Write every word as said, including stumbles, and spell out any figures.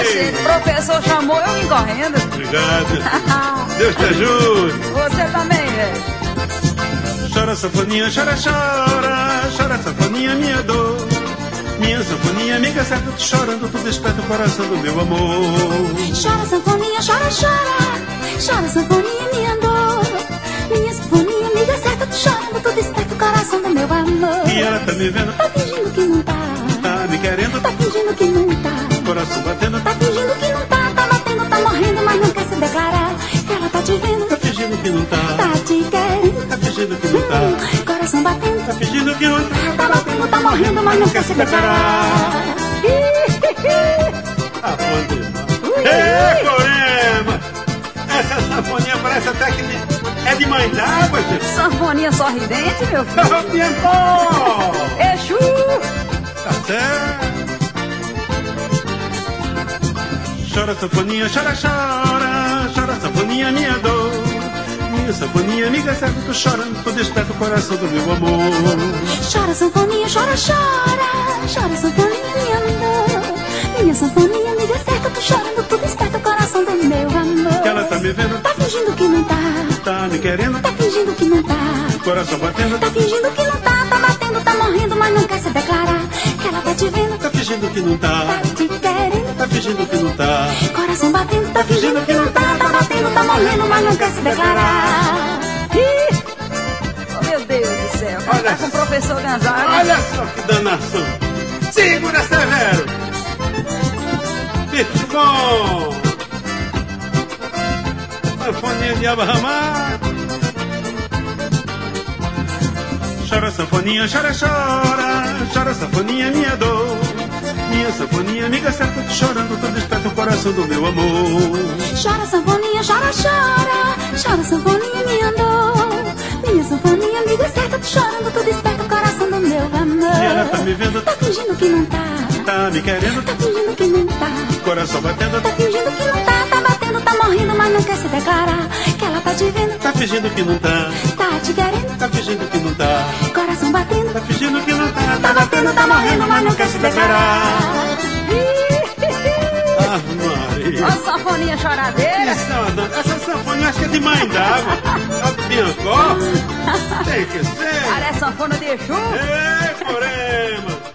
você. O professor chamou, eu vim correndo. Obrigado. Deus te ajude. Você também, velho. Chora, sanfoninha, chora, chora. Chora, sanfoninha, minha dor. Minha sanfoninha, amiga certa, tô chorando, tu desperta o coração do meu amor. Chora, sanfoninha, chora, chora. Chora, sanfoninha, minha dor. Minha sanfoninha, amiga certa, tô chorando, tu desperta o coração do meu amor. E ela tá me vendo, tá fingindo que não tá. Tá me querendo, tá fingindo que não tá. Coração batendo, tá fingindo que não tá. Tá batendo, tá morrendo, mas não quer se declarar. Ela tá te vendo, tá fingindo que não tá. Tá te querendo, tá fingindo que não tá. Hum, coração batendo, tá fingindo que não tá. Tá batendo, tá morrendo, mas não quer se declarar. Ah, pode. Ê, Corema! Essa sanfoninha parece até que é de mãe d'água, gente. Sanfoninha sorridente, meu filho. Tempo! Exu! Tá certo. Chora, sanfoninha, chora, chora. Chora, sanfoninha, minha dor. Minha sanfoninha, amiga certa, tô chorando, tô desperta o coração do meu amor. Chora, sanfoninha, chora, chora. Chora, sanfoninha, minha dor. Minha sanfoninha, amiga certa, tô chorando, tô desperta o coração do meu amor. Que ela tá me vendo, tá fingindo que não tá. Tá me querendo, tá fingindo que não tá. Coração batendo, tá fingindo que não tá. Tá batendo, tá morrendo, mas não quer se declarar. Que ela tá te vendo, tá fingindo que não tá. Tá te querendo, tá fingindo que não tá. Coração batendo, tá fingindo que não tá. Tá batendo, tá morrendo, mas não quer se declarar. Oh, meu Deus do céu, olha, tá com o professor Gonzaga. Olha só que danação. Segura, Severo. Bicho bom. Sanfoninha de Abrahamar. Chora, sanfoninha, chora, chora. Chora, sanfoninha, minha dor. Minha sanfoninha, amiga certa, tô chorando, tô desperta o coração do meu amor. Chora, sanfoninha, chora, chora. Chora, sanfoninha, minha dor. Minha sanfoninha, amiga certa, tô chorando, tô desperta o coração do meu amor. E ela tá me vendo, tá fingindo que não tá. Tá me querendo, tá fingindo que não tá. Coração batendo, tá fingindo que não tá. Tá batendo, tá morrendo, mas não quer se declarar. Que ela tá te vendo, tá fingindo que não tá. Tá te querendo, tá fingindo que não tá. Coração batendo, tá fingindo que não tá. Tá batendo, tá morrendo, mas não quer se declarar. Ah, Maria. Olha a sanfoninha choradeira. Essa, essa sanfoninha acho que é de mãe d'água. É de Biancó. Tem que ser. Parece sanfona de Exu. Ei, Corema.